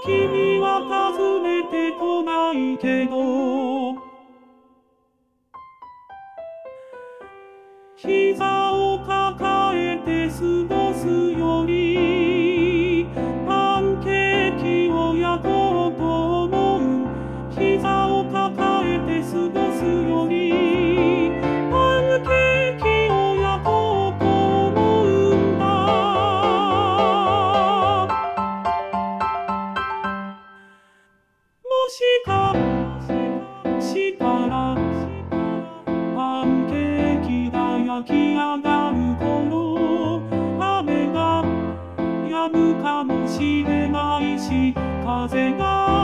君は訪ねてこないけど、膝を抱えて過ごすよりパンケーキを焼こうと思う。膝を抱えて過ごすよりパンケーキを焼こうと思うんだ。もしかしたらパンケーキが焼き上がる頃、雨が止むかもしれないし、風が